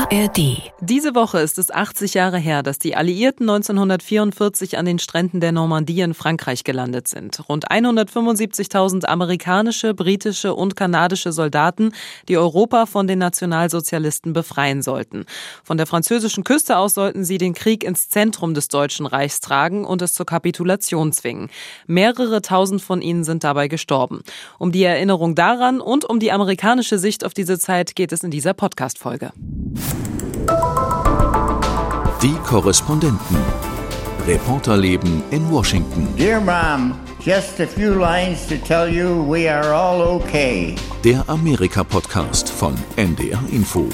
ARD. Diese Woche ist es 80 Jahre her, dass die Alliierten 1944 an den Stränden der Normandie in Frankreich gelandet sind. Rund 175.000 amerikanische, britische und kanadische Soldaten, die Europa von den Nationalsozialisten befreien sollten. Von der französischen Küste aus sollten sie den Krieg ins Zentrum des Deutschen Reichs tragen und es zur Kapitulation zwingen. Mehrere tausend von ihnen sind dabei gestorben. Um die Erinnerung daran und um die amerikanische Sicht auf diese Zeit geht es in dieser Podcast-Folge. Die Korrespondenten. Reporterleben in Washington. Dear Mom, just a few lines to tell you we are all okay. Der Amerika-Podcast von NDR Info.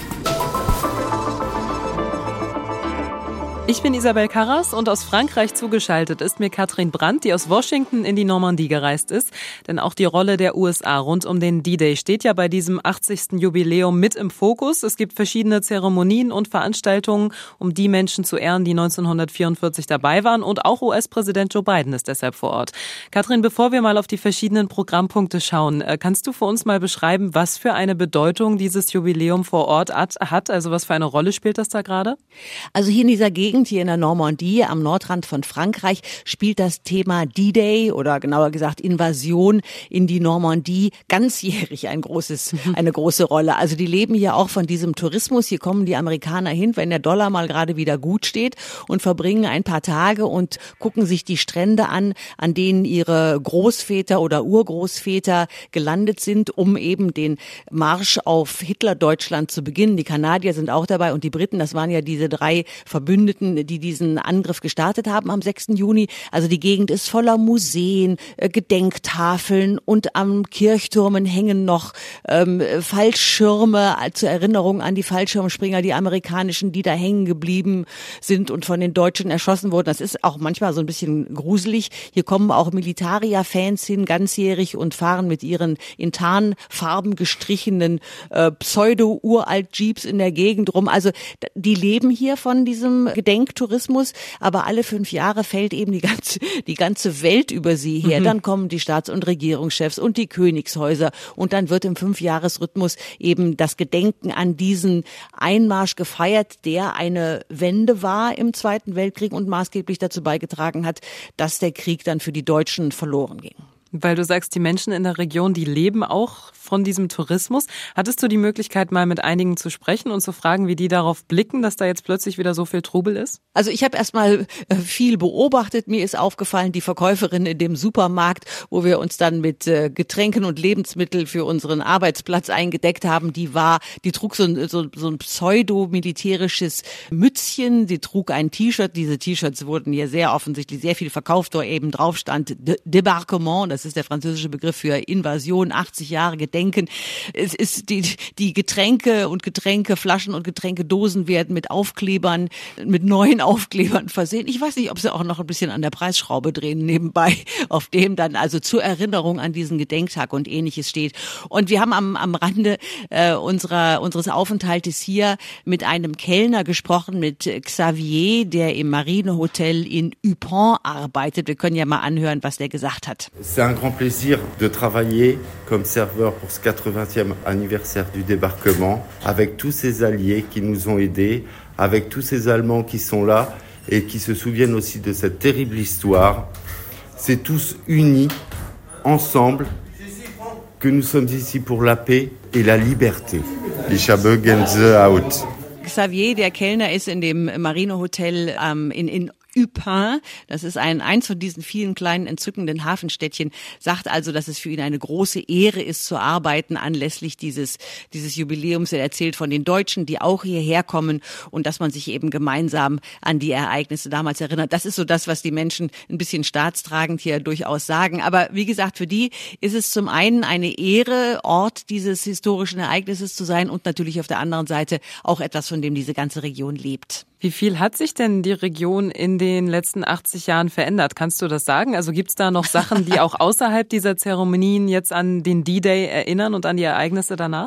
Ich bin Isabel Karras und aus Frankreich zugeschaltet ist mir Katrin Brandt, die aus Washington in die Normandie gereist ist. Denn auch die Rolle der USA rund um den D-Day steht ja bei diesem 80. Jubiläum mit im Fokus. Es gibt verschiedene Zeremonien und Veranstaltungen, um die Menschen zu ehren, die 1944 dabei waren. Und auch US-Präsident Joe Biden ist deshalb vor Ort. Katrin, bevor wir mal auf die verschiedenen Programmpunkte schauen, kannst du für uns mal beschreiben, was für eine Bedeutung dieses Jubiläum vor Ort hat? Also was für eine Rolle spielt das da gerade? Also hier in dieser Gegend, hier in der Normandie, am Nordrand von Frankreich, spielt das Thema D-Day oder genauer gesagt Invasion in die Normandie ganzjährig eine große Rolle. Also die leben hier auch von diesem Tourismus. Hier kommen die Amerikaner hin, wenn der Dollar mal gerade wieder gut steht und verbringen ein paar Tage und gucken sich die Strände an denen ihre Großväter oder Urgroßväter gelandet sind, um eben den Marsch auf Hitler-Deutschland zu beginnen. Die Kanadier sind auch dabei und die Briten, das waren ja diese drei Verbündeten, die diesen Angriff gestartet haben am 6. Juni. Also die Gegend ist voller Museen, Gedenktafeln und am Kirchturmen hängen noch Fallschirme zur Erinnerung an die Fallschirmspringer, die amerikanischen, die da hängen geblieben sind und von den Deutschen erschossen wurden. Das ist auch manchmal so ein bisschen gruselig. Hier kommen auch Militaria-Fans hin, ganzjährig, und fahren mit ihren in Tarnfarben gestrichenen Pseudo-Uralt-Jeeps in der Gegend rum. Also die leben hier von diesem Gedenktourismus, aber alle 5 Jahre fällt eben die ganze Welt über sie her. Dann kommen die Staats- und Regierungschefs und die Königshäuser und dann wird im 5-Jahres-Rhythmus eben das Gedenken an diesen Einmarsch gefeiert, der eine Wende war im Zweiten Weltkrieg und maßgeblich dazu beigetragen hat, dass der Krieg dann für die Deutschen verloren ging. Weil du sagst, die Menschen in der Region, die leben auch von diesem Tourismus. Hattest du die Möglichkeit, mal mit einigen zu sprechen und zu fragen, wie die darauf blicken, dass da jetzt plötzlich wieder so viel Trubel ist? Also ich habe erstmal viel beobachtet. Mir ist aufgefallen, die Verkäuferin in dem Supermarkt, wo wir uns dann mit Getränken und Lebensmitteln für unseren Arbeitsplatz eingedeckt haben, die trug so ein pseudo-militärisches Mützchen, die trug ein T-Shirt. Diese T-Shirts wurden hier sehr offensichtlich sehr viel verkauft, wo eben drauf stand Débarquement, das ist der französische Begriff für Invasion, 80 Jahre Gedenken. Es ist die Getränke und Getränkeflaschen und Getränkedosen werden mit Aufklebern, mit neuen Aufklebern versehen. Ich weiß nicht, ob sie auch noch ein bisschen an der Preisschraube drehen nebenbei, auf dem dann also zur Erinnerung an diesen Gedenktag und Ähnliches steht. Und wir haben am Rande unseres Aufenthaltes hier mit einem Kellner gesprochen, mit Xavier, der im Marinehotel in Ypens arbeitet. Wir können ja mal anhören, was der gesagt hat. C'est un grand plaisir de travailler comme serveur pour ce 80e anniversaire du débarquement avec tous ces alliés qui nous ont aidés, avec tous ces Allemands qui sont là et qui se souviennent aussi de cette terrible histoire. C'est tous unis, ensemble, que nous sommes ici pour la paix et la liberté. Ich habe Gänsehaut. Xavier, der Kellner, ist in dem Marinehotel in Ypens, das ist eins von diesen vielen kleinen entzückenden Hafenstädtchen, sagt also, dass es für ihn eine große Ehre ist, zu arbeiten anlässlich dieses Jubiläums. Er erzählt von den Deutschen, die auch hierher kommen und dass man sich eben gemeinsam an die Ereignisse damals erinnert. Das ist so das, was die Menschen ein bisschen staatstragend hier durchaus sagen. Aber wie gesagt, für die ist es zum einen eine Ehre, Ort dieses historischen Ereignisses zu sein und natürlich auf der anderen Seite auch etwas, von dem diese ganze Region lebt. Wie viel hat sich denn die Region in den letzten 80 Jahren verändert? Kannst du das sagen? Also gibt's da noch Sachen, die auch außerhalb dieser Zeremonien jetzt an den D-Day erinnern und an die Ereignisse danach?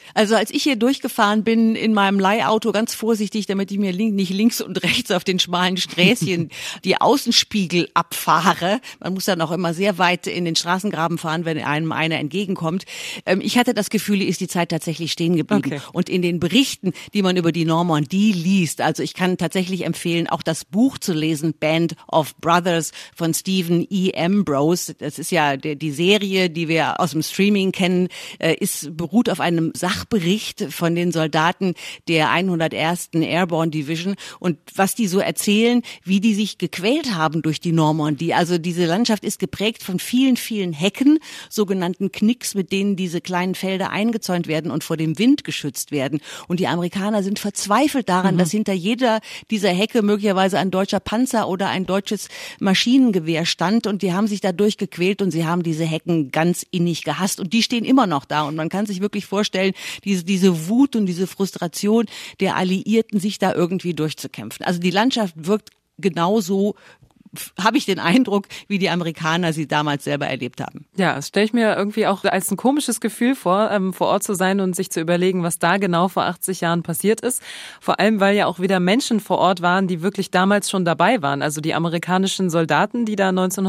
Also als ich hier durchgefahren bin in meinem Leihauto, ganz vorsichtig, damit ich mir nicht links und rechts auf den schmalen Sträßchen die Außenspiegel abfahre. Man muss dann auch immer sehr weit in den Straßengraben fahren, wenn einem einer entgegenkommt. Ich hatte das Gefühl, ist die Zeit tatsächlich stehen geblieben. Okay. Und in den Berichten, die man über die Normandie liest, also ich kann tatsächlich empfehlen, auch das Buch zu lesen, Band of Brothers von Stephen E. Ambrose. Das ist ja die Serie, die wir aus dem Streaming kennen, beruht auf einem Sachbericht von den Soldaten der 101. Airborne Division und was die so erzählen, wie die sich gequält haben durch die Normandie. Also diese Landschaft ist geprägt von vielen, vielen Hecken, sogenannten Knicks, mit denen diese kleinen Felder eingezäunt werden und vor dem Wind geschützt werden. Und die Amerikaner sind verzweifelt daran, dass hinter jeder dieser Hecke möglicherweise ein deutscher Panzer oder ein deutsches Maschinengewehr stand und die haben sich da durchgequält und sie haben diese Hecken ganz innig gehasst und die stehen immer noch da und man kann sich wirklich vorstellen, diese Wut und diese Frustration der Alliierten, sich da irgendwie durchzukämpfen. Also die Landschaft wirkt genauso, habe ich den Eindruck, wie die Amerikaner sie damals selber erlebt haben. Ja, das stelle ich mir irgendwie auch als ein komisches Gefühl vor Ort zu sein und sich zu überlegen, was da genau vor 80 Jahren passiert ist. Vor allem, weil ja auch wieder Menschen vor Ort waren, die wirklich damals schon dabei waren. Also die amerikanischen Soldaten, die da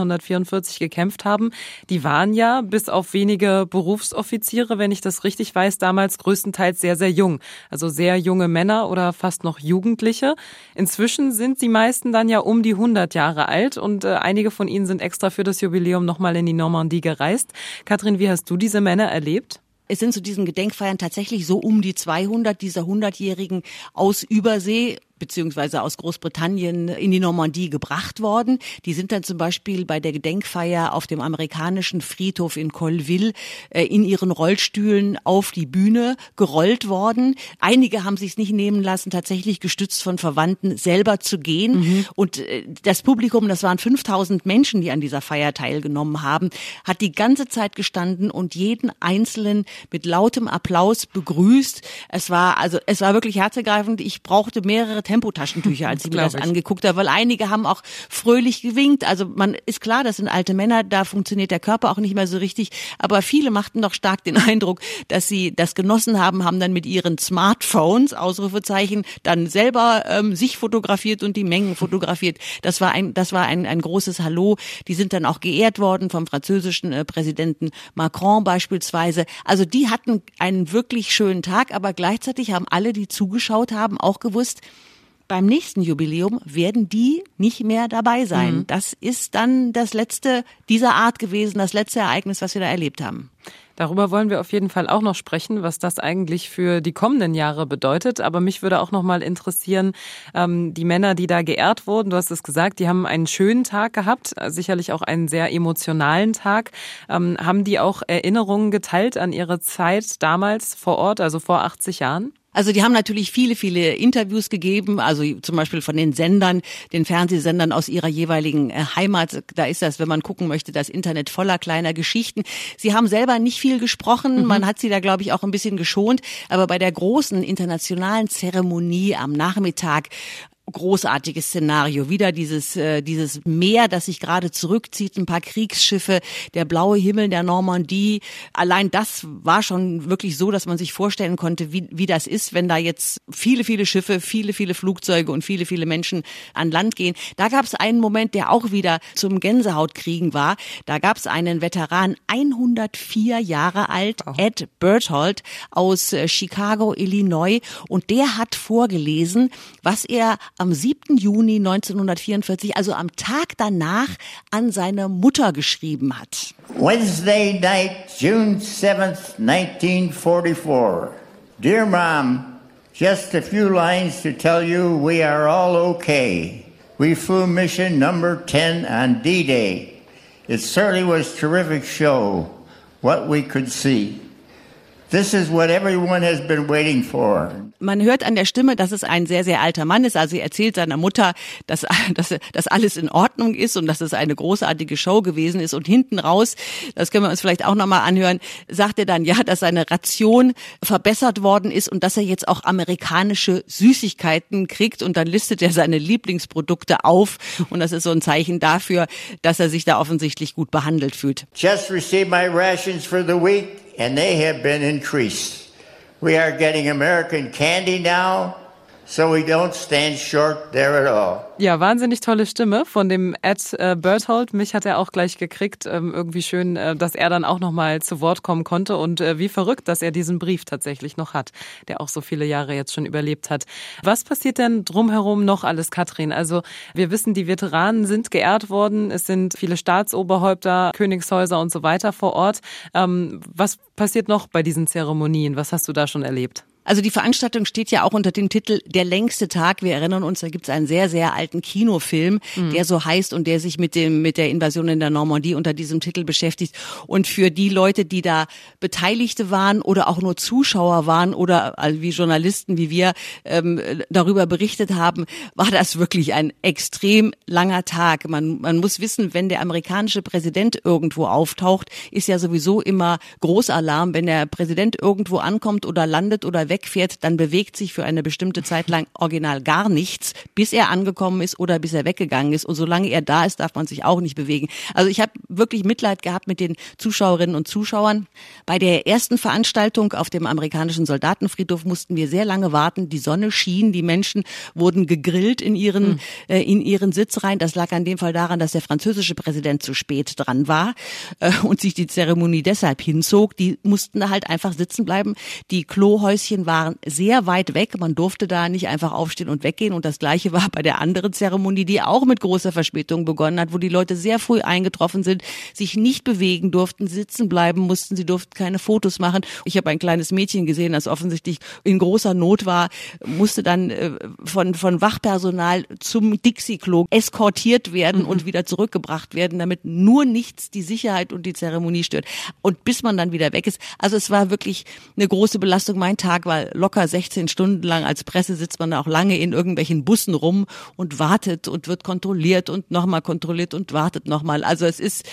1944 gekämpft haben, die waren ja bis auf wenige Berufsoffiziere, wenn ich das richtig weiß, damals größtenteils sehr, sehr jung. Also sehr junge Männer oder fast noch Jugendliche. Inzwischen sind die meisten dann ja um die 100 Jahre alt und einige von ihnen sind extra für das Jubiläum nochmal in die Normandie gereist. Katrin, wie hast du diese Männer erlebt? Es sind zu diesen Gedenkfeiern tatsächlich so um die 200 dieser 100-Jährigen aus Übersee beziehungsweise aus Großbritannien in die Normandie gebracht worden. Die sind dann zum Beispiel bei der Gedenkfeier auf dem amerikanischen Friedhof in Colville in ihren Rollstühlen auf die Bühne gerollt worden. Einige haben sich es nicht nehmen lassen, tatsächlich gestützt von Verwandten selber zu gehen. Und das Publikum, das waren 5000 Menschen, die an dieser Feier teilgenommen haben, hat die ganze Zeit gestanden und jeden Einzelnen mit lautem Applaus begrüßt. Es war wirklich herzergreifend. Ich brauchte mehrere Tempotaschentücher, als ich mir das angeguckt habe, weil einige haben auch fröhlich gewinkt. Also man ist klar, das sind alte Männer, da funktioniert der Körper auch nicht mehr so richtig, aber viele machten doch stark den Eindruck, dass sie das genossen haben dann mit ihren Smartphones, Ausrufezeichen, dann selber sich fotografiert und die Mengen fotografiert. Das war ein großes Hallo. Die sind dann auch geehrt worden vom französischen Präsidenten Macron beispielsweise. Also die hatten einen wirklich schönen Tag, aber gleichzeitig haben alle, die zugeschaut haben, auch gewusst, beim nächsten Jubiläum werden die nicht mehr dabei sein. Das ist dann das letzte dieser Art gewesen, das letzte Ereignis, was wir da erlebt haben. Darüber wollen wir auf jeden Fall auch noch sprechen, was das eigentlich für die kommenden Jahre bedeutet. Aber mich würde auch noch mal interessieren, die Männer, die da geehrt wurden, du hast es gesagt, die haben einen schönen Tag gehabt, sicherlich auch einen sehr emotionalen Tag. Haben die auch Erinnerungen geteilt an ihre Zeit damals vor Ort, also vor 80 Jahren? Also die haben natürlich viele, viele Interviews gegeben, also zum Beispiel von den Sendern, den Fernsehsendern aus ihrer jeweiligen Heimat. Da ist das, wenn man gucken möchte, das Internet voller kleiner Geschichten. Sie haben selber nicht viel gesprochen, man hat sie da, glaube ich, auch ein bisschen geschont. Aber bei der großen internationalen Zeremonie am Nachmittag, großartiges Szenario. Wieder dieses Meer, das sich gerade zurückzieht, ein paar Kriegsschiffe, der blaue Himmel der Normandie. Allein das war schon wirklich so, dass man sich vorstellen konnte, wie das ist, wenn da jetzt viele, viele Schiffe, viele, viele Flugzeuge und viele, viele Menschen an Land gehen. Da gab es einen Moment, der auch wieder zum Gänsehautkriegen war. Da gab es einen Veteran, 104 Jahre alt, Ed Berthold aus Chicago, Illinois. Und der hat vorgelesen, was er am 7. Juni 1944, also am Tag danach, an seine Mutter geschrieben hat. Wednesday night, June 7th, 1944. Dear Mom, just a few lines to tell you we are all okay. We flew mission number 10 on D-Day. It certainly was a terrific show, what we could see. This is what everyone has been waiting for. Man hört an der Stimme, dass es ein sehr, sehr alter Mann ist. Also er erzählt seiner Mutter, dass alles in Ordnung ist und dass es eine großartige Show gewesen ist. Und hinten raus, das können wir uns vielleicht auch nochmal anhören, sagt er dann, ja, dass seine Ration verbessert worden ist und dass er jetzt auch amerikanische Süßigkeiten kriegt. Und dann listet er seine Lieblingsprodukte auf. Und das ist so ein Zeichen dafür, dass er sich da offensichtlich gut behandelt fühlt. Just received my rations for the week and they have been increased. We are getting American candy now, so we don't stand short there at all. Ja, wahnsinnig tolle Stimme von dem Ed Berthold. Mich hat er auch gleich gekriegt. Irgendwie schön, dass er dann auch nochmal zu Wort kommen konnte und wie verrückt, dass er diesen Brief tatsächlich noch hat, der auch so viele Jahre jetzt schon überlebt hat. Was passiert denn drumherum noch alles, Katrin? Also wir wissen, die Veteranen sind geehrt worden. Es sind viele Staatsoberhäupter, Königshäuser und so weiter vor Ort. Was passiert noch bei diesen Zeremonien? Was hast du da schon erlebt? Also die Veranstaltung steht ja auch unter dem Titel Der längste Tag. Wir erinnern uns, da gibt es einen sehr, sehr alten Kinofilm, der so heißt und der sich mit der Invasion in der Normandie unter diesem Titel beschäftigt. Und für die Leute, die da Beteiligte waren oder auch nur Zuschauer waren oder wie Journalisten wie wir darüber berichtet haben, war das wirklich ein extrem langer Tag. Man muss wissen, wenn der amerikanische Präsident irgendwo auftaucht, ist ja sowieso immer Großalarm. Wenn der Präsident irgendwo ankommt oder landet oder wegfährt, dann bewegt sich für eine bestimmte Zeit lang original gar nichts, bis er angekommen ist oder bis er weggegangen ist. Und solange er da ist, darf man sich auch nicht bewegen. Also ich habe wirklich Mitleid gehabt mit den Zuschauerinnen und Zuschauern. Bei der ersten Veranstaltung auf dem amerikanischen Soldatenfriedhof mussten wir sehr lange warten. Die Sonne schien, die Menschen wurden gegrillt in ihren Sitzreihen. Das lag in dem Fall daran, dass der französische Präsident zu spät dran war und sich die Zeremonie deshalb hinzog. Die mussten da halt einfach sitzen bleiben. Die Klohäuschen waren sehr weit weg. Man durfte da nicht einfach aufstehen und weggehen. Und das Gleiche war bei der anderen Zeremonie, die auch mit großer Verspätung begonnen hat, wo die Leute sehr früh eingetroffen sind, sich nicht bewegen durften, sitzen bleiben mussten. Sie durften keine Fotos machen. Ich habe ein kleines Mädchen gesehen, das offensichtlich in großer Not war, musste dann von Wachpersonal zum Dixie-Klo eskortiert werden und wieder zurückgebracht werden, damit nur nichts die Sicherheit und die Zeremonie stört. Und bis man dann wieder weg ist. Also es war wirklich eine große Belastung. Mein Tag war locker 16 Stunden lang. Als Presse sitzt man da auch lange in irgendwelchen Bussen rum und wartet und wird kontrolliert und nochmal kontrolliert und wartet nochmal. Also es ist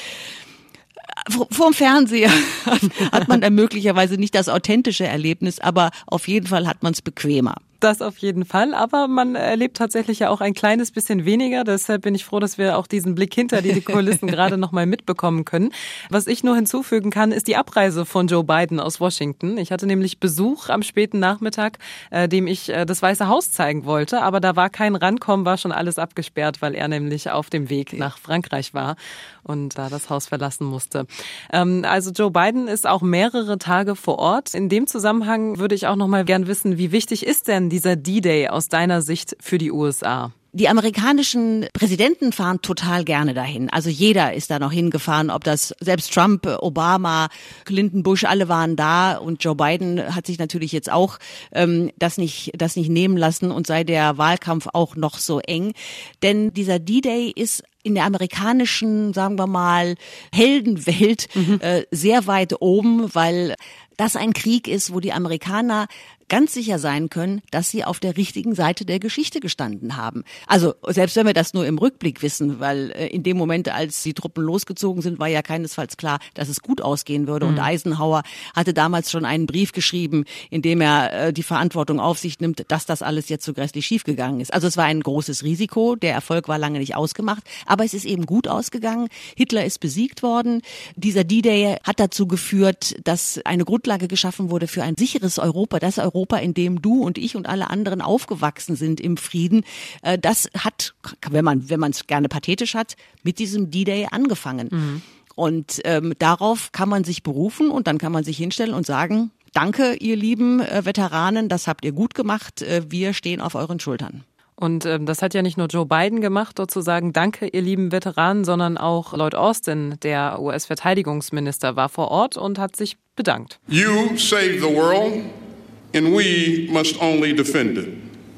vorm Fernseher hat man da möglicherweise nicht das authentische Erlebnis, aber auf jeden Fall hat man es bequemer. Das auf jeden Fall, aber man erlebt tatsächlich ja auch ein kleines bisschen weniger. Deshalb bin ich froh, dass wir auch diesen Blick hinter die Kulissen gerade noch mal mitbekommen können. Was ich nur hinzufügen kann, ist die Abreise von Joe Biden aus Washington. Ich hatte nämlich Besuch am späten Nachmittag, dem ich das Weiße Haus zeigen wollte. Aber da war kein Rankommen, war schon alles abgesperrt, weil er nämlich auf dem Weg nach Frankreich war und da das Haus verlassen musste. Also Joe Biden ist auch mehrere Tage vor Ort. In dem Zusammenhang würde ich auch noch mal gern wissen, wie wichtig ist denn dieser D-Day aus deiner Sicht für die USA? Die amerikanischen Präsidenten fahren total gerne dahin. Also jeder ist da noch hingefahren, ob das selbst Trump, Obama, Clinton, Bush, alle waren da. Und Joe Biden hat sich natürlich jetzt auch das nicht nehmen lassen und sei der Wahlkampf auch noch so eng. Denn dieser D-Day ist in der amerikanischen, sagen wir mal, Heldenwelt sehr weit oben, weil das ein Krieg ist, wo die Amerikaner ganz sicher sein können, dass sie auf der richtigen Seite der Geschichte gestanden haben. Also selbst wenn wir das nur im Rückblick wissen, weil in dem Moment, als die Truppen losgezogen sind, war ja keinesfalls klar, dass es gut ausgehen würde. Und Eisenhower hatte damals schon einen Brief geschrieben, in dem er die Verantwortung auf sich nimmt, dass das alles jetzt so grässlich schiefgegangen ist. Also es war ein großes Risiko, der Erfolg war lange nicht ausgemacht, aber es ist eben gut ausgegangen. Hitler ist besiegt worden. Dieser D-Day hat dazu geführt, dass eine Grundlage geschaffen wurde für ein sicheres Europa, das Europa, in dem du und ich und alle anderen aufgewachsen sind im Frieden. Das hat, wenn man es gerne pathetisch hat, mit diesem D-Day angefangen. Und darauf kann man sich berufen und dann kann man sich hinstellen und sagen, danke, ihr lieben Veteranen, das habt ihr gut gemacht, wir stehen auf euren Schultern. Und das hat ja nicht nur Joe Biden gemacht, dort zu sagen, danke, ihr lieben Veteranen, sondern auch Lloyd Austin, der US-Verteidigungsminister, war vor Ort und hat sich bedankt. You saved the world and we must only defend it.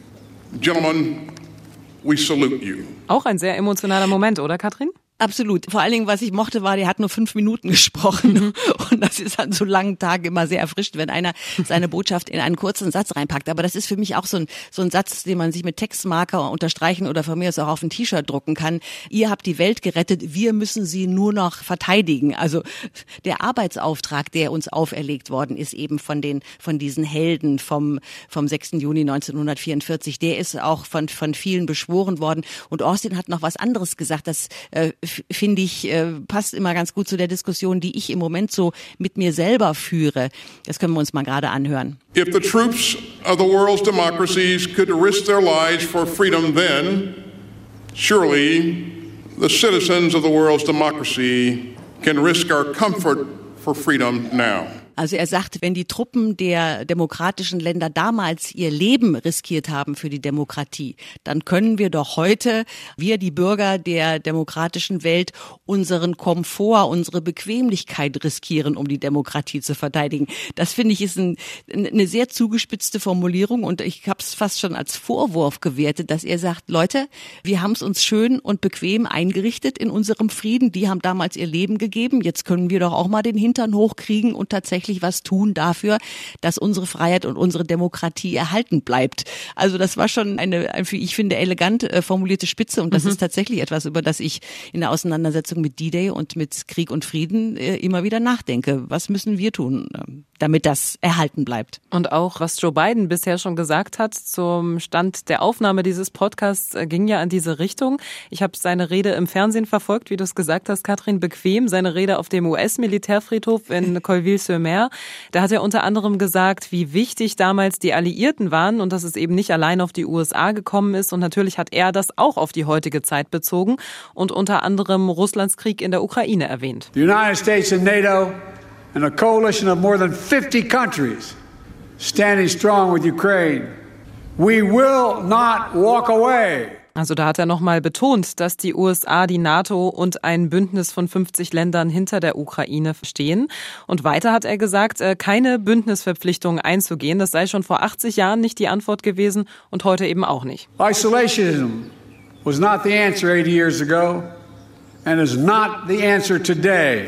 Gentlemen, we salute you. Auch ein sehr emotionaler Moment, oder Katrin? Absolut. Vor allen Dingen, was ich mochte, war, der hat nur 5 Minuten gesprochen. Und das ist an so langen Tagen immer sehr erfrischend, wenn einer seine Botschaft in einen kurzen Satz reinpackt. Aber das ist für mich auch so ein Satz, den man sich mit Textmarker unterstreichen oder von mir aus auch auf ein T-Shirt drucken kann. Ihr habt die Welt gerettet, wir müssen sie nur noch verteidigen. Also der Arbeitsauftrag, der uns auferlegt worden ist, eben von diesen Helden vom 6. Juni 1944, der ist auch von vielen beschworen worden. Und Austin hat noch was anderes gesagt, das finde ich, passt immer ganz gut zu der Diskussion, die ich im Moment so mit mir selber führe. Das können wir uns mal gerade anhören. If the troops of the world's democracies could risk their lives for freedom then, surely the citizens of the world's democracy can risk our comfort for freedom now. Also er sagt, wenn die Truppen der demokratischen Länder damals ihr Leben riskiert haben für die Demokratie, dann können wir doch heute, wir die Bürger der demokratischen Welt, unseren Komfort, unsere Bequemlichkeit riskieren, um die Demokratie zu verteidigen. Das finde ich ist eine sehr zugespitzte Formulierung und ich habe es fast schon als Vorwurf gewertet, dass er sagt, Leute, wir haben es uns schön und bequem eingerichtet in unserem Frieden. Die haben damals ihr Leben gegeben. Jetzt können wir doch auch mal den Hintern hochkriegen und tatsächlich was tun dafür, dass unsere Freiheit und unsere Demokratie erhalten bleibt. Also das war schon eine, ich finde, elegant formulierte Spitze und das ist tatsächlich etwas, über das ich in der Auseinandersetzung mit D-Day und mit Krieg und Frieden immer wieder nachdenke. Was müssen wir tun, damit das erhalten bleibt? Und auch, was Joe Biden bisher schon gesagt hat zum Stand der Aufnahme dieses Podcasts, ging ja in diese Richtung. Ich habe seine Rede im Fernsehen verfolgt, wie du es gesagt hast, Katrin, bequem. Seine Rede auf dem US-Militärfriedhof in Colleville-sur-Mer. Da hat er unter anderem gesagt, wie wichtig damals die Alliierten waren und dass es eben nicht allein auf die USA gekommen ist. Und natürlich hat er das auch auf die heutige Zeit bezogen und unter anderem Russlands Krieg in der Ukraine erwähnt. The United States and NATO and a coalition of more than 50 countries standing strong with Ukraine. We will not walk away. Also da hat er nochmal betont, dass die USA, die NATO und ein Bündnis von 50 Ländern hinter der Ukraine stehen. Und weiter hat er gesagt, keine Bündnisverpflichtungen einzugehen. Das sei schon vor 80 Jahren nicht die Antwort gewesen und heute eben auch nicht. Isolationism was not the answer 80 years ago and is not the answer today.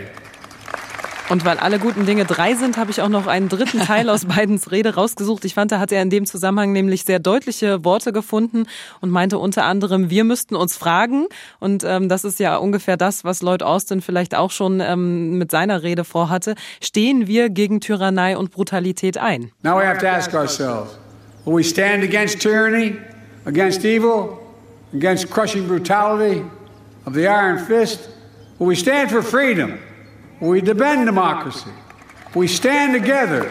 Und weil alle guten Dinge drei sind, habe ich auch noch einen dritten Teil aus Bidens Rede rausgesucht. Ich fand, da hat er in dem Zusammenhang nämlich sehr deutliche Worte gefunden und meinte unter anderem, wir müssten uns fragen. Und das ist ja ungefähr das, was Lloyd Austin vielleicht auch schon mit seiner Rede vorhatte. Stehen wir gegen Tyrannei und Brutalität ein? Now we have to ask ourselves, will we stand against tyranny, against evil, against crushing brutality of the iron fist? Will we stand for freedom? We defend democracy. We stand together.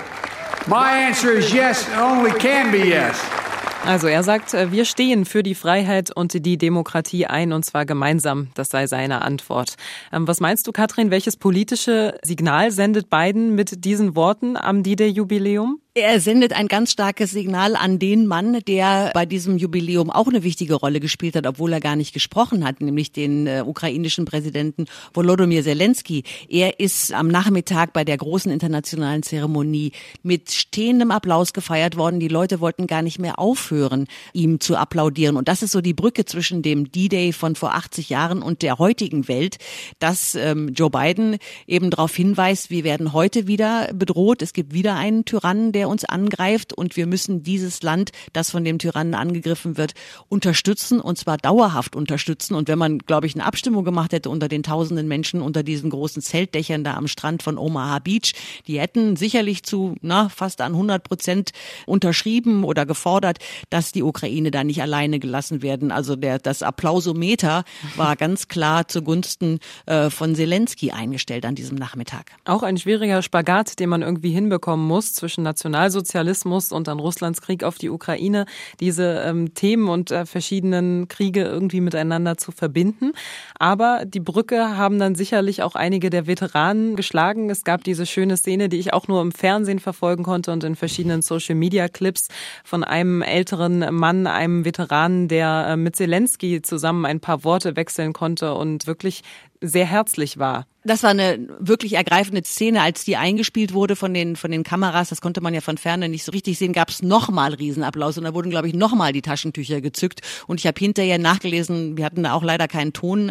My answer is yes, and only can be yes. Also er sagt, wir stehen für die Freiheit und die Demokratie ein und zwar gemeinsam. Das sei seine Antwort. Was meinst du, Katrin, welches politische Signal sendet Biden mit diesen Worten am D-Day-Jubiläum? Er sendet ein ganz starkes Signal an den Mann, der bei diesem Jubiläum auch eine wichtige Rolle gespielt hat, obwohl er gar nicht gesprochen hat, nämlich den ukrainischen Präsidenten Volodymyr Zelensky. Er ist am Nachmittag bei der großen internationalen Zeremonie mit stehendem Applaus gefeiert worden. Die Leute wollten gar nicht mehr aufhören, ihm zu applaudieren. Und das ist so die Brücke zwischen dem D-Day von vor 80 Jahren und der heutigen Welt, dass Joe Biden eben darauf hinweist, wir werden heute wieder bedroht. Es gibt wieder einen Tyrannen, der uns angreift und wir müssen dieses Land, das von dem Tyrannen angegriffen wird, unterstützen und zwar dauerhaft unterstützen. Und wenn man, glaube ich, eine Abstimmung gemacht hätte unter den tausenden Menschen unter diesen großen Zeltdächern da am Strand von Omaha Beach, die hätten sicherlich zu fast an 100% unterschrieben oder gefordert, dass die Ukraine da nicht alleine gelassen werden. Also das Applausometer war ganz klar zugunsten von Zelensky eingestellt an diesem Nachmittag. Auch ein schwieriger Spagat, den man irgendwie hinbekommen muss zwischen Nationalsozialismus und dann Russlands Krieg auf die Ukraine, diese Themen und verschiedenen Kriege irgendwie miteinander zu verbinden. Aber die Brücke haben dann sicherlich auch einige der Veteranen geschlagen. Es gab diese schöne Szene, die ich auch nur im Fernsehen verfolgen konnte und in verschiedenen Social-Media-Clips von einem älteren Mann, einem Veteranen, der mit Zelensky zusammen ein paar Worte wechseln konnte und wirklich sehr herzlich war. Das war eine wirklich ergreifende Szene, als die eingespielt wurde von den Kameras. Das konnte man ja von Ferne nicht so richtig sehen. Gab es nochmal Riesenapplaus und da wurden, glaube ich, nochmal die Taschentücher gezückt. Und ich habe hinterher nachgelesen, wir hatten da auch leider keinen Ton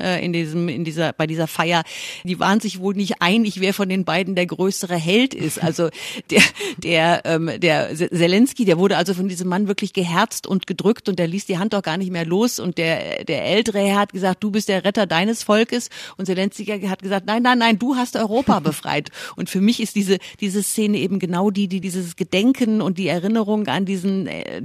bei dieser Feier. Die waren sich wohl nicht einig, wer von den beiden der größere Held ist. Also der Zelensky, der wurde also von diesem Mann wirklich geherzt und gedrückt und der ließ die Hand auch gar nicht mehr los. Und der ältere Herr hat gesagt, du bist der Retter deines Volkes. Und Zelensky hat gesagt, nein, nein, du hast Europa befreit. Und für mich ist diese Szene eben genau die dieses Gedenken und die Erinnerung an diesen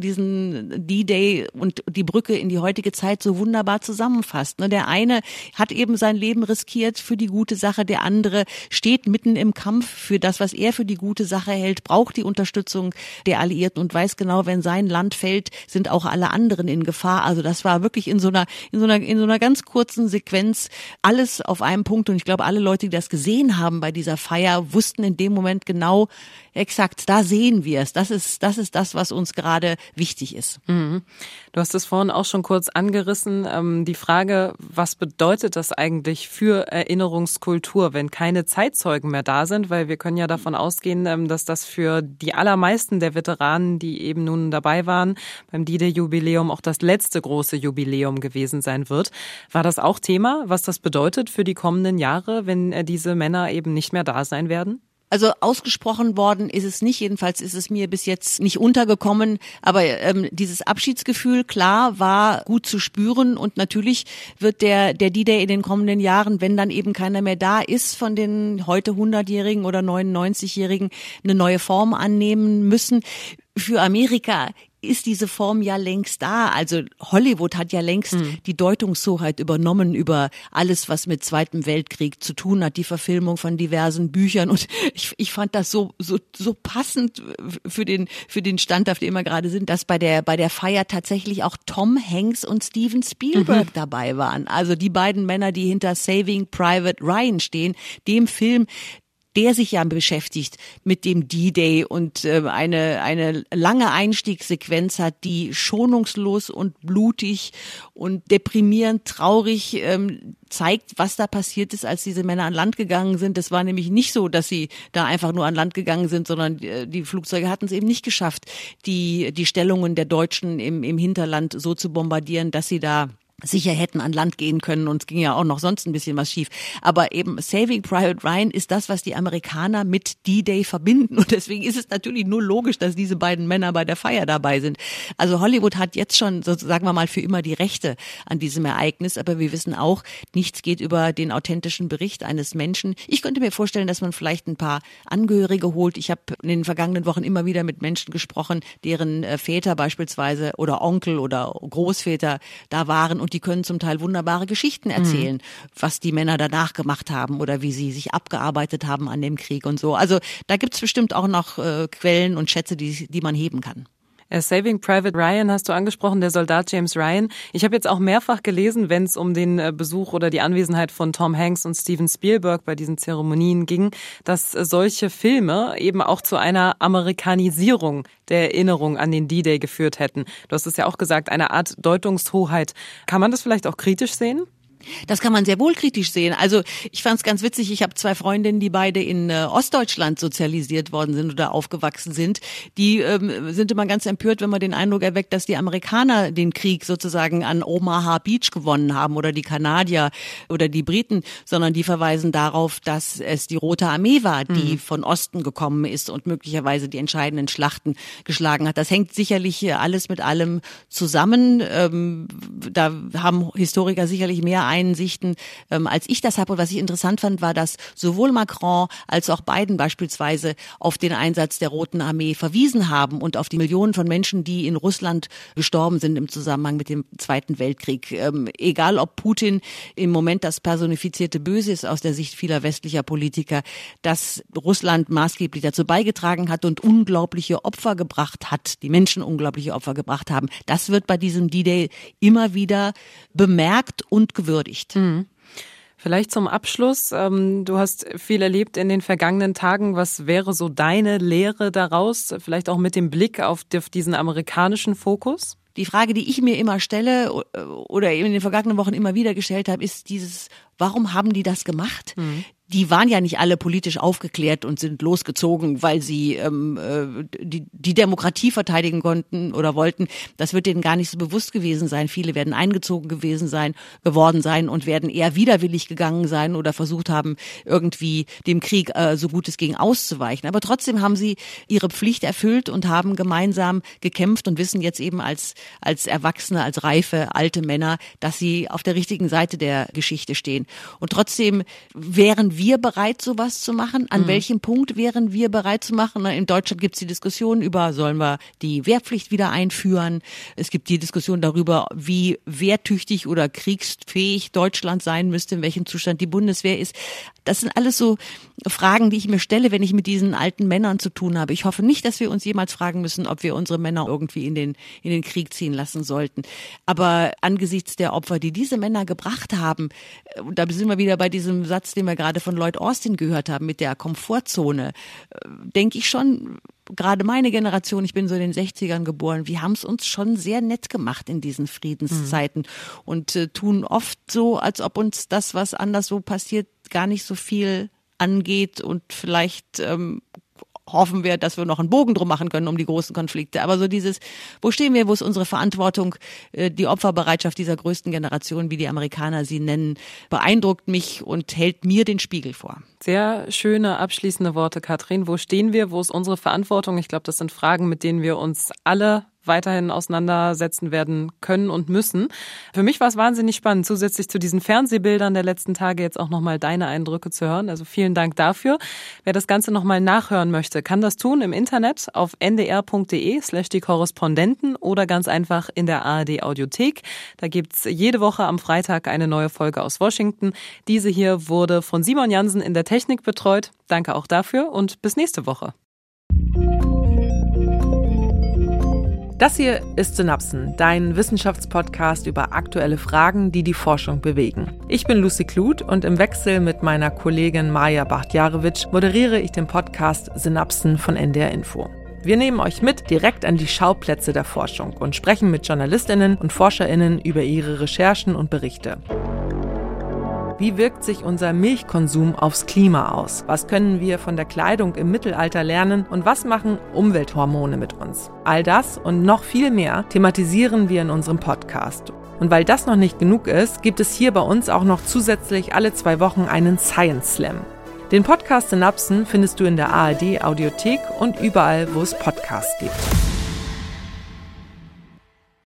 D-Day und die Brücke in die heutige Zeit so wunderbar zusammenfasst. Der eine hat eben sein Leben riskiert für die gute Sache, der andere steht mitten im Kampf für das, was er für die gute Sache hält, braucht die Unterstützung der Alliierten und weiß genau, wenn sein Land fällt, sind auch alle anderen in Gefahr. Also das war wirklich in so einer ganz kurzen Sequenz alles auf einem Punkt. Und ich glaube, alle Leute, die das gesehen haben bei dieser Feier, wussten in dem Moment genau, exakt, da sehen wir es. Das ist das, was uns gerade wichtig ist. Mhm. Du hast es vorhin auch schon kurz angerissen. Die Frage, was bedeutet das eigentlich für Erinnerungskultur, wenn keine Zeitzeugen mehr da sind? Weil wir können ja davon ausgehen, dass das für die allermeisten der Veteranen, die eben nun dabei waren, beim D-Day-Jubiläum auch das letzte große Jubiläum gewesen sein wird. War das auch Thema, was das bedeutet für die kommenden Jahre, wenn diese Männer eben nicht mehr da sein werden? Also ausgesprochen worden ist es nicht, jedenfalls ist es mir bis jetzt nicht untergekommen, aber dieses Abschiedsgefühl, klar, war gut zu spüren und natürlich wird der D-Day in den kommenden Jahren, wenn dann eben keiner mehr da ist von den heute 100-Jährigen oder 99-Jährigen, eine neue Form annehmen müssen. Für Amerika ist diese Form ja längst da. Also Hollywood hat ja längst die Deutungshoheit übernommen über alles, was mit Zweiten Weltkrieg zu tun hat, die Verfilmung von diversen Büchern. Und ich fand das so passend für den Stand, auf dem wir gerade sind, dass bei der Feier tatsächlich auch Tom Hanks und Steven Spielberg dabei waren. Also die beiden Männer, die hinter Saving Private Ryan stehen, dem Film, der sich ja beschäftigt mit dem D-Day und eine lange Einstiegssequenz hat, die schonungslos und blutig und deprimierend, traurig zeigt, was da passiert ist, als diese Männer an Land gegangen sind. Das war nämlich nicht so, dass sie da einfach nur an Land gegangen sind, sondern die Flugzeuge hatten es eben nicht geschafft, die Stellungen der Deutschen im Hinterland so zu bombardieren, dass sie da sicher hätten an Land gehen können und es ging ja auch noch sonst ein bisschen was schief. Aber eben Saving Private Ryan ist das, was die Amerikaner mit D-Day verbinden und deswegen ist es natürlich nur logisch, dass diese beiden Männer bei der Feier dabei sind. Also Hollywood hat jetzt schon, so sagen wir mal, für immer die Rechte an diesem Ereignis, aber wir wissen auch, nichts geht über den authentischen Bericht eines Menschen. Ich könnte mir vorstellen, dass man vielleicht ein paar Angehörige holt. Ich habe in den vergangenen Wochen immer wieder mit Menschen gesprochen, deren Väter beispielsweise oder Onkel oder Großväter da waren und die können zum Teil wunderbare Geschichten erzählen, was die Männer danach gemacht haben oder wie sie sich abgearbeitet haben an dem Krieg und so. Also da gibt's bestimmt auch noch Quellen und Schätze, die man heben kann. Saving Private Ryan hast du angesprochen, der Soldat James Ryan. Ich habe jetzt auch mehrfach gelesen, wenn es um den Besuch oder die Anwesenheit von Tom Hanks und Steven Spielberg bei diesen Zeremonien ging, dass solche Filme eben auch zu einer Amerikanisierung der Erinnerung an den D-Day geführt hätten. Du hast es ja auch gesagt, eine Art Deutungshoheit. Kann man das vielleicht auch kritisch sehen? Das kann man sehr wohl kritisch sehen. Also ich fand es ganz witzig, ich habe 2 Freundinnen, die beide in Ostdeutschland sozialisiert worden sind oder aufgewachsen sind. Die sind immer ganz empört, wenn man den Eindruck erweckt, dass die Amerikaner den Krieg sozusagen an Omaha Beach gewonnen haben oder die Kanadier oder die Briten, sondern die verweisen darauf, dass es die Rote Armee war, die von Osten gekommen ist und möglicherweise die entscheidenden Schlachten geschlagen hat. Das hängt sicherlich alles mit allem zusammen. Da haben Historiker sicherlich mehr Einsichten, als ich das habe. Und was ich interessant fand, war, dass sowohl Macron als auch Biden beispielsweise auf den Einsatz der Roten Armee verwiesen haben und auf die Millionen von Menschen, die in Russland gestorben sind im Zusammenhang mit dem Zweiten Weltkrieg. Egal ob Putin im Moment das personifizierte Böse ist aus der Sicht vieler westlicher Politiker, dass Russland maßgeblich dazu beigetragen hat und unglaubliche Opfer gebracht hat, die Menschen unglaubliche Opfer gebracht haben. Das wird bei diesem D-Day immer wieder bemerkt und gewürdigt. Vielleicht zum Abschluss. Du hast viel erlebt in den vergangenen Tagen. Was wäre so deine Lehre daraus? Vielleicht auch mit dem Blick auf diesen amerikanischen Fokus? Die Frage, die ich mir immer stelle oder in den vergangenen Wochen immer wieder gestellt habe, ist dieses, warum haben die das gemacht? Die waren ja nicht alle politisch aufgeklärt und sind losgezogen, weil sie die Demokratie verteidigen konnten oder wollten. Das wird denen gar nicht so bewusst gewesen sein. Viele werden eingezogen geworden sein und werden eher widerwillig gegangen sein oder versucht haben, irgendwie dem Krieg so gut es ging auszuweichen. Aber trotzdem haben sie ihre Pflicht erfüllt und haben gemeinsam gekämpft und wissen jetzt eben als Erwachsene, als reife, alte Männer, dass sie auf der richtigen Seite der Geschichte stehen. Und trotzdem wären wären wir bereit, sowas zu machen? An welchem Punkt wären wir bereit zu machen? In Deutschland gibt es die Diskussion über, sollen wir die Wehrpflicht wieder einführen? Es gibt die Diskussion darüber, wie wehrtüchtig oder kriegsfähig Deutschland sein müsste, in welchem Zustand die Bundeswehr ist. Das sind alles so Fragen, die ich mir stelle, wenn ich mit diesen alten Männern zu tun habe. Ich hoffe nicht, dass wir uns jemals fragen müssen, ob wir unsere Männer irgendwie in den Krieg ziehen lassen sollten. Aber angesichts der Opfer, die diese Männer gebracht haben, da sind wir wieder bei diesem Satz, den wir gerade von Lloyd Austin gehört haben, mit der Komfortzone, denke ich schon, gerade meine Generation, ich bin so in den 60ern geboren, wir haben es uns schon sehr nett gemacht in diesen Friedenszeiten und tun oft so, als ob uns das, was anderswo passiert, gar nicht so viel angeht und vielleicht hoffen wir, dass wir noch einen Bogen drum machen können um die großen Konflikte. Aber so dieses, wo stehen wir, wo ist unsere Verantwortung, die Opferbereitschaft dieser größten Generation, wie die Amerikaner sie nennen, beeindruckt mich und hält mir den Spiegel vor. Sehr schöne abschließende Worte, Katrin. Wo stehen wir, wo ist unsere Verantwortung? Ich glaube, das sind Fragen, mit denen wir uns alle weiterhin auseinandersetzen werden können und müssen. Für mich war es wahnsinnig spannend, zusätzlich zu diesen Fernsehbildern der letzten Tage jetzt auch nochmal deine Eindrücke zu hören. Also vielen Dank dafür. Wer das Ganze nochmal nachhören möchte, kann das tun im Internet auf ndr.de/die Korrespondenten oder ganz einfach in der ARD Audiothek. Da gibt's jede Woche am Freitag eine neue Folge aus Washington. Diese hier wurde von Simon Jansen in der Technik betreut. Danke auch dafür und bis nächste Woche. Das hier ist Synapsen, dein Wissenschaftspodcast über aktuelle Fragen, die die Forschung bewegen. Ich bin Lucy Kluth und im Wechsel mit meiner Kollegin Maja Bachtjarewitsch moderiere ich den Podcast Synapsen von NDR Info. Wir nehmen euch mit direkt an die Schauplätze der Forschung und sprechen mit JournalistInnen und ForscherInnen über ihre Recherchen und Berichte. Wie wirkt sich unser Milchkonsum aufs Klima aus? Was können wir von der Kleidung im Mittelalter lernen? Und was machen Umwelthormone mit uns? All das und noch viel mehr thematisieren wir in unserem Podcast. Und weil das noch nicht genug ist, gibt es hier bei uns auch noch zusätzlich alle 2 Wochen einen Science Slam. Den Podcast Synapsen findest du in der ARD Audiothek und überall, wo es Podcasts gibt.